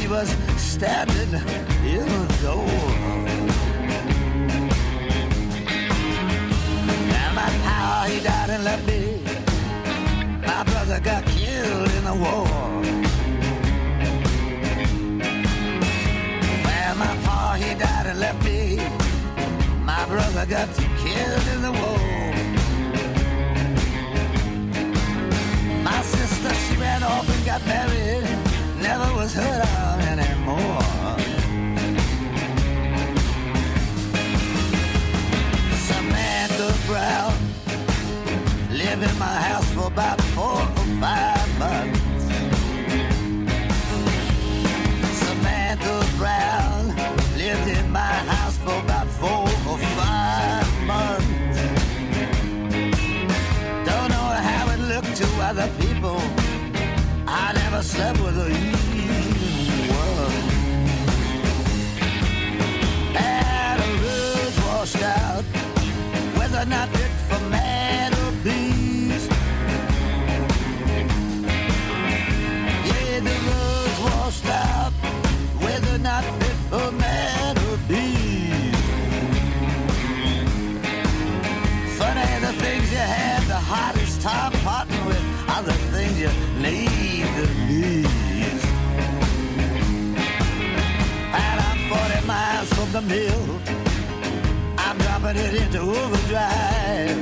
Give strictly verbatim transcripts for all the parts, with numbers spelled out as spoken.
was standing in the door. And my power, he died and left me. My brother got killed in the war. Well, my pa, he died and left me. My brother got killed in the war. My sister, she ran off and got married. Never was heard of anymore. Samantha Brown lived in my house for about four or five months. Samantha Brown lived in my house for about four or five months. Don't know how it looked to other people. I never slept with her even once. Had her roots washed out, whether or not fit for man or beast. Yeah, the roots washed out, whether or not fit for man or beast. Funny the things you have the hardest time parting with are the things you need the least. And I'm forty miles from the mill. I'm dropping it into overdrive.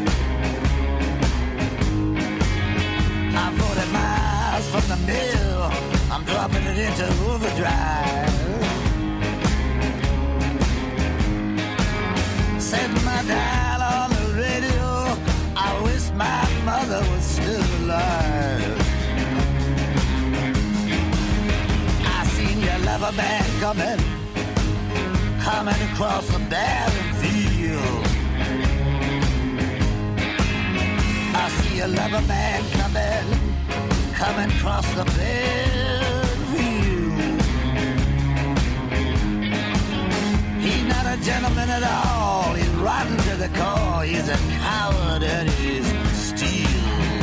I'm forty miles from the mill. I'm dropping it into overdrive. Set my dial on the radio. I wish my mother was still alive. I seen your lover man coming, coming across the barren field. I see a lover man coming, coming across the barren field. He's not a gentleman at all. He's rotten to the core. He's a coward and he's steel.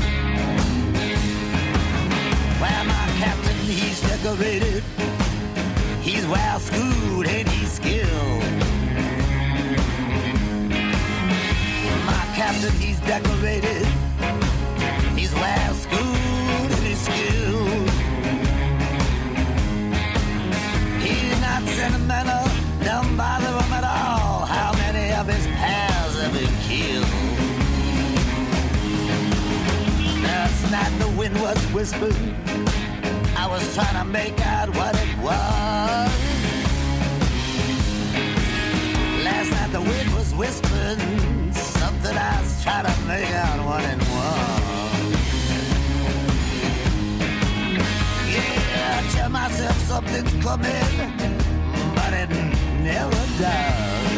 Well, my captain, he's decorated. He's well schooled and he's skilled. My captain, he's decorated. He's well schooled and he's skilled. He's not sentimental, don't bother him at all. How many of his pals have he killed? Last night the wind was whispering. I was trying to make out what it was. Last night the wind was whispering something. I was trying to make out one and one. Yeah, I tell myself something's coming, but it never does.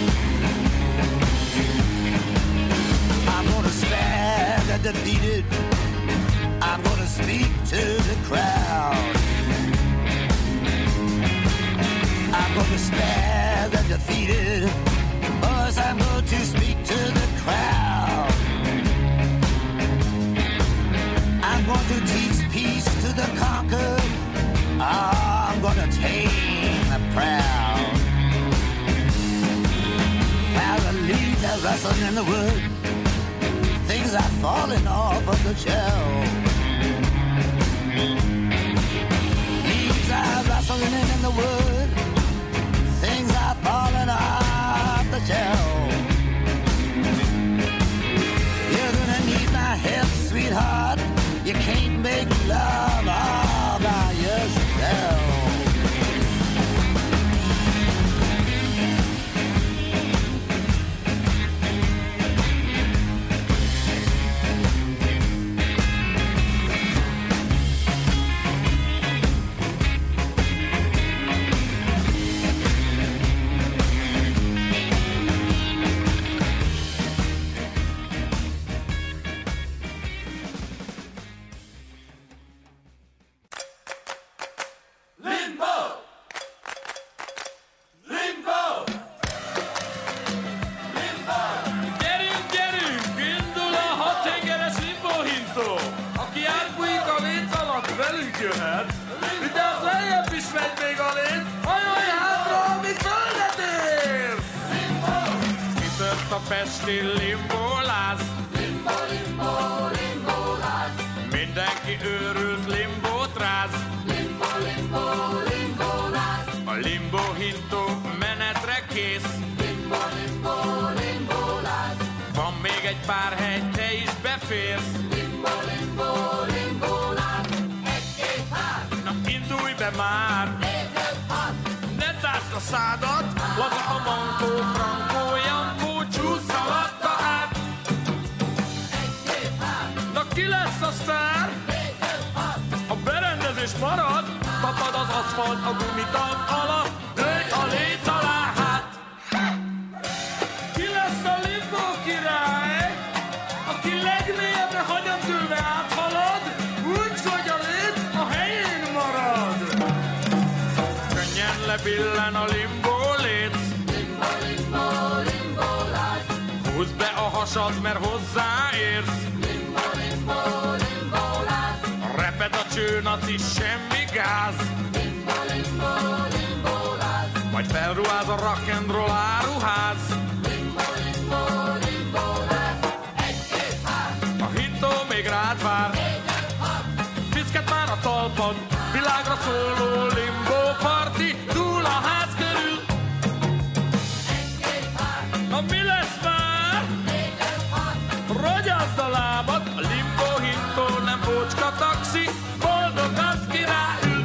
I'm gonna spare the defeated. I'm gonna speak to the crowd. I'm gonna spare the defeated. Boys, I'm going to speak to the crowd. I'm going to teach peace to the conquered. I'm gonna tame the proud. While the leaves are rustling in the wood, things are falling off of the shelf. Leaves are rustling in the wood, things are falling off the shelf. You're gonna need my help, sweetheart. You can't make love all by yourself. pesti limboláz. Limbo, limbo, limboláz. Mindenki őrült limbót ráz. Limbo, limbo, limboláz. A limbo hintó menetre kész. Limbo, limbo, limboláz. Van még egy pár hely, te is beférsz. Limbo, limbo, limboláz. Egy, két, hár. Na indulj be már. Négy, öt, hat. Ne tárd a szádat, laza a mankó, frankó, jankó, csúsz alatta át. Egy, két, hár. Na ki lesz a sztár? Négy, öt, hat. A berendezés marad, tapad az aszfalt a gumitag alatt, dőj a léc alá hát. Ki lesz a limbo király, aki legmélyebbre hanyatülve áthalad, úgy, hogy a léc a helyén marad. Könnyen lebillen a limbo léc. Limbo, limbo, limboláz. Húzd be a hasad, mert hozzáérsz. Limbo, limbo, limboláz. Reped a csőnaci, semmi gáz. Limbo, limbo, limboláz. Majd felruház a rock'n'roll áruház. Limbo, limbo, limboláz. Egy, két, hár. A hintó még rád vár. Négy, öt, hat. Piszket már a talpad, világra szóló limbo parti, túl a ház körül. Egy, két, hár. Na mi lesz már? Négy, öt, hat. Rogyazd a lábad, a limbo hintó nem ócska taxi, boldog az ki ráül.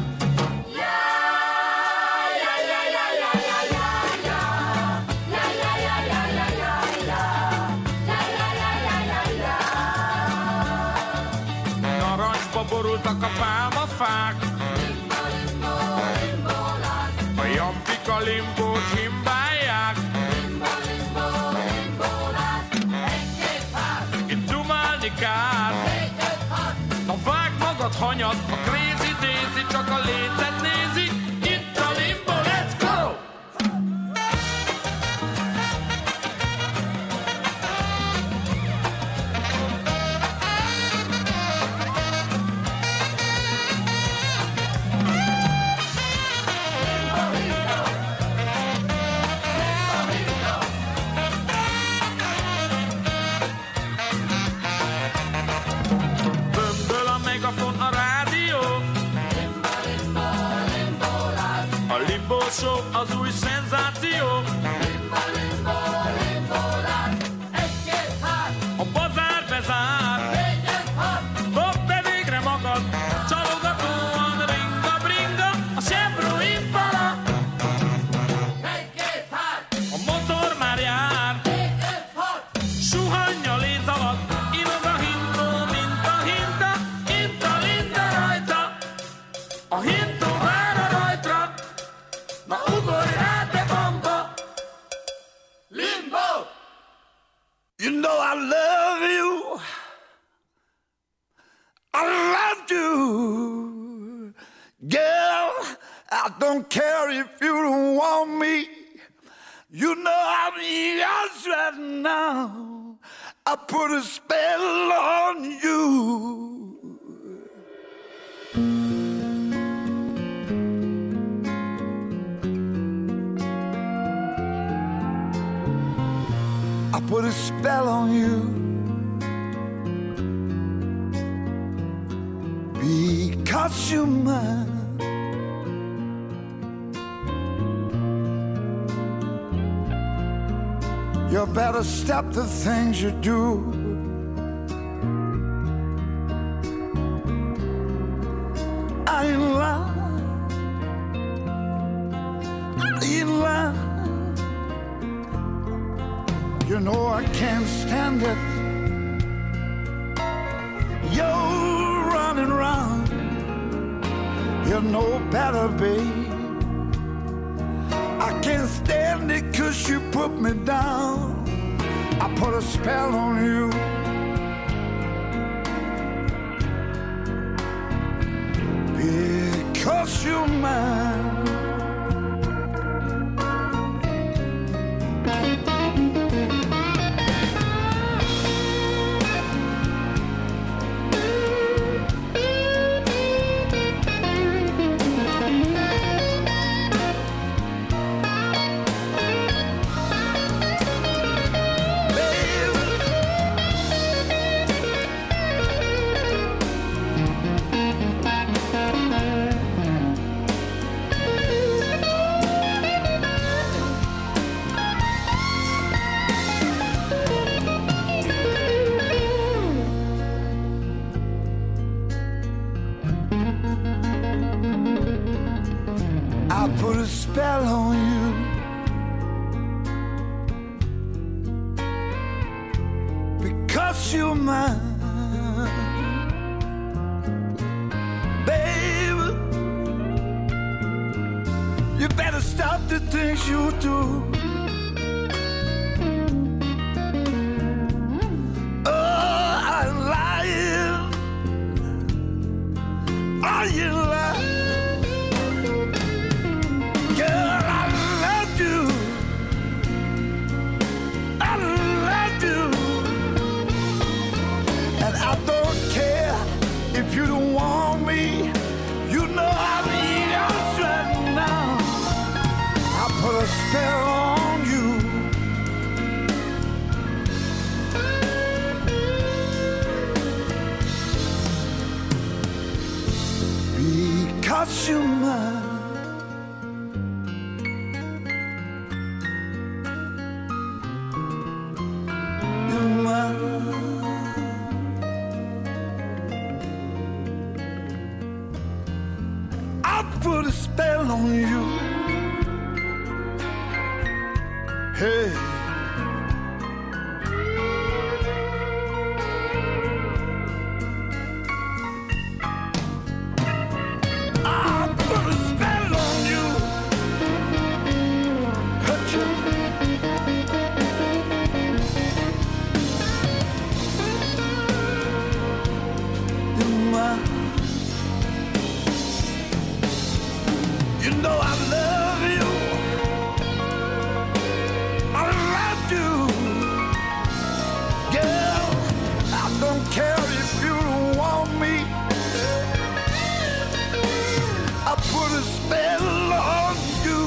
Narancsba borultak a pálmafák, Limbo, limbo, limboláz. a jampika limbót himbálják. Limbo, limbo, limboláz. Egy, két, hár. Itt dumálni kár, Négy, öt, hat. na vágd magad hanyat, a crazy daisy csak a lécet nézi. Itt a limbo, let's go! Bömböl a megafon, a rádió, Limbo, limbo, limboláz. a limbo show az új szenzáció. Limbo, limbo, limboláz. Egy, két, hár. A bazár bezár, Négy, öt, hat. dobd be végre magad, csalogatóan ringa-bringa, a Chevro Impala. Egy, két, hár. A motor már jár, Négy, öt, hat. suhanja léc alatt, inog a hintó, mint a hinta, itt a linda rajta. A hintó vár a rajtra, na ugorj rá te bamba. Limbo. You know I love you. I love you. Girl, I don't care if you don't want me. You know I'm yours right now. I put a spell on you. I put a spell on you because you're mine. You better stop the things you do. I ain't lying. I ain't lying. You know I can't stand it. You're running round. You know better, babe. I can't stand it 'cause you put me down. I put a spell on you. Because you're mine. I put a spell on you. Because you're mine, baby. You better stop the things you do. Oh, I'm lying. Are you lying? Girl, I love you. I love you. And I don't care if you don't want me. You know I'm yours right now. I put a spell on you. Because you're mine. You're mine. I put a spell on you. Hey. I put a spell on you. Hurt you. You're mine. You know I love you. I love you. Girl, I don't care if you don't want me. I put a spell on you.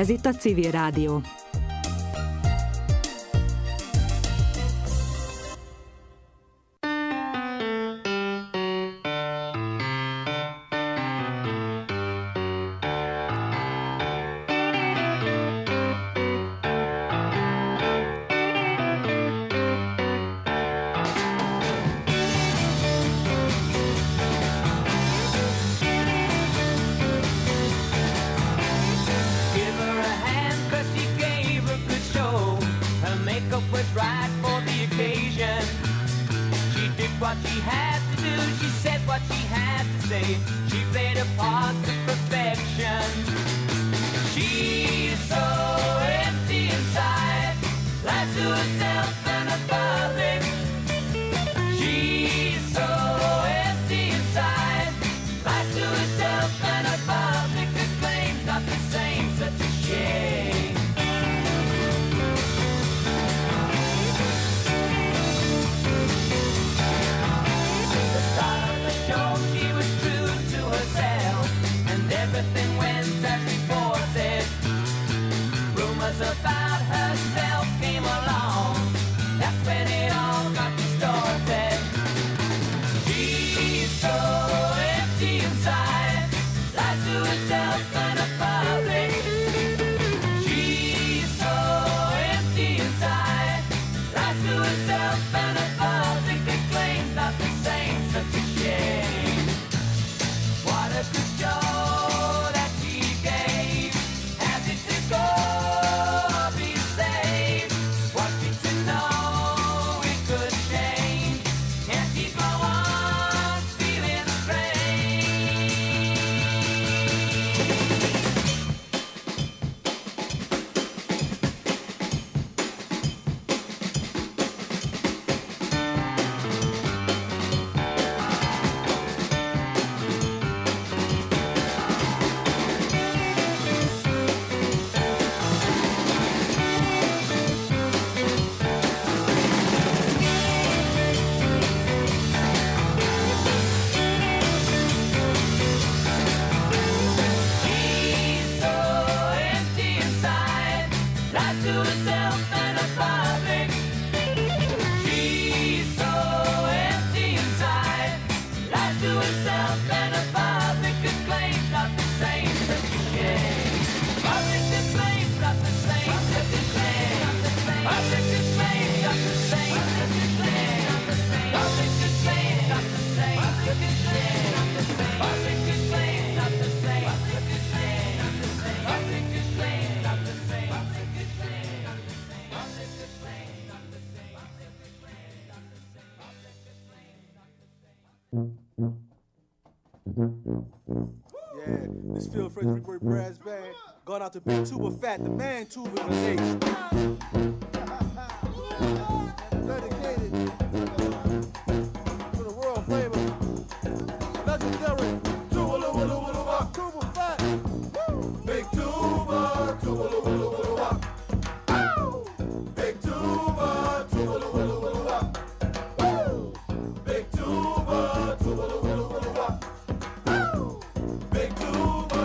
Ez itt a Civil Rádió. Going out to Big Tuba Fat, the man tuba of the nation. Dedicated to the world famous legendary Tuba Luba Luba Luba Tuba Fat. Big Tuba, Tuba Luba Luba Luba. Big Tuba, Tuba Luba Luba Luba. Big Tuba, Tuba Luba Luba Luba. Big Tuba.